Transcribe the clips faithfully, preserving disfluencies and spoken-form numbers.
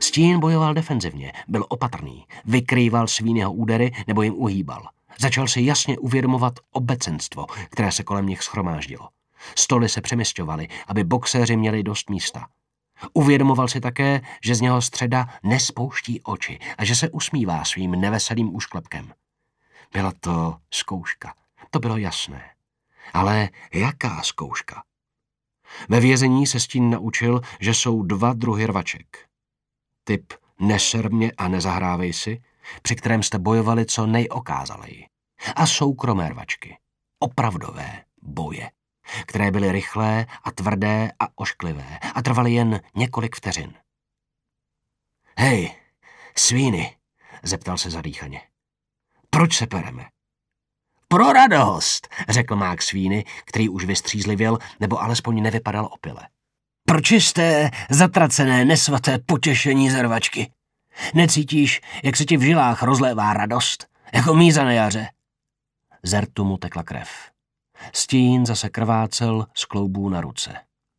Stín bojoval defenzivně, byl opatrný, vykrýval Sweeneyho údery nebo jim uhýbal. Začal si jasně uvědomovat obecenstvo, které se kolem nich shromáždilo. Stoly se přemisťovaly, aby boxéři měli dost místa. Uvědomoval si také, že z něho středa nespouští oči a že se usmívá svým neveselým úšklepkem. Byla to zkouška, to bylo jasné. Ale jaká zkouška? Ve vězení se Stín naučil, že jsou dva druhy rvaček. Typ neser mě a nezahrávej si, při kterém jste bojovali co nejokázaleji. A soukromé rvačky, opravdové boje, které byly rychlé a tvrdé a ošklivé a trvaly jen několik vteřin. Hej, Sweeney, zeptal se zadýchaně. Proč se pereme? Pro radost, řekl mák Sweeney, který už vystřízlivěl, nebo alespoň nevypadal opile. Pro čisté, zatracené, nesvaté potěšení ze rvačky. Necítíš, jak se ti v žilách rozlévá radost, jako míza na jaře? Z rtu mu tekla krev. Stín zase krvácel z kloubů na ruce.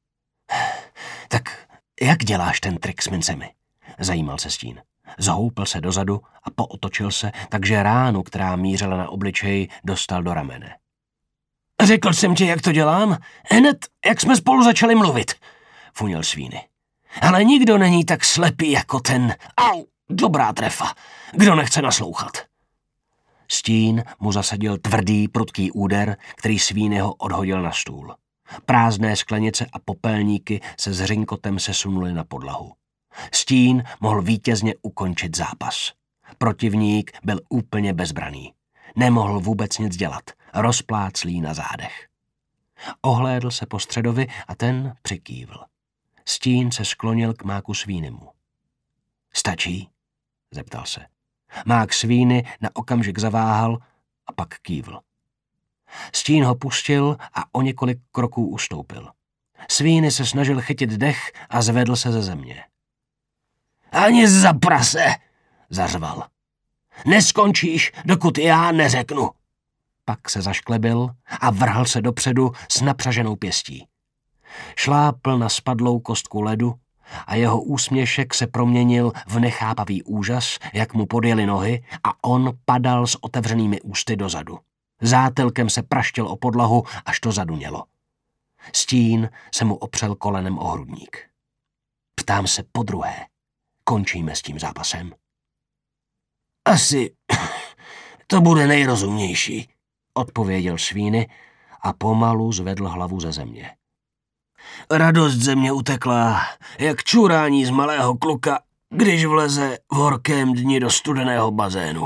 Tak jak děláš ten trik s mincemi? Zajímal se Stín. Zhoupl se dozadu a pootočil se, takže ránu, která mířila na obličej, dostal do ramene. Řekl jsem ti, jak to dělám? Hned, jak jsme spolu začali mluvit, funěl Sweeney. Ale nikdo není tak slepý jako ten. Au, dobrá trefa. Kdo nechce naslouchat? Stín mu zasadil tvrdý, prudký úder, který Sweeneyho odhodil na stůl. Prázdné sklenice a popelníky se s hřinkotem sesunuly na podlahu. Stín mohl vítězně ukončit zápas. Protivník byl úplně bezbraný. Nemohl vůbec nic dělat, rozpláclý na zádech. Ohlédl se po středovi a ten přikývl. Stín se sklonil k máku Sweeneymu. Stačí? Zeptal se. Mák Sweeney na okamžik zaváhal a pak kývl. Stín ho pustil a o několik kroků ustoupil. Sweeney se snažil chytit dech a zvedl se ze země. Ani za prase, zařval. Neskončíš, dokud já neřeknu. Pak se zašklebil a vrhl se dopředu s napřaženou pěstí. Šlápl na spadlou kostku ledu a jeho úsměšek se proměnil v nechápavý úžas, jak mu podjeli nohy a on padal s otevřenými ústy dozadu. Zátelkem se praštil o podlahu, až to zadunělo. Stín se mu opřel kolenem o hrudník. Ptám se podruhé. Končíme s tím zápasem? Asi to bude nejrozumnější, odpověděl Sweeney a pomalu zvedl hlavu ze země. Radost ze mě utekla, jak čurání z malého kluka, když vleze v horkém dni do studeného bazénu.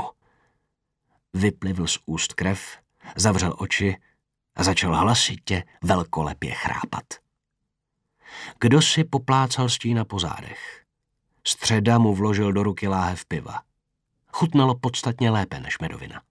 Vyplivl z úst krev, zavřel oči a začal hlasitě velkolepě chrápat. Kdo si poplácal Stína po zádech? Středa mu vložil do ruky láhev piva. Chutnalo podstatně lépe než medovina.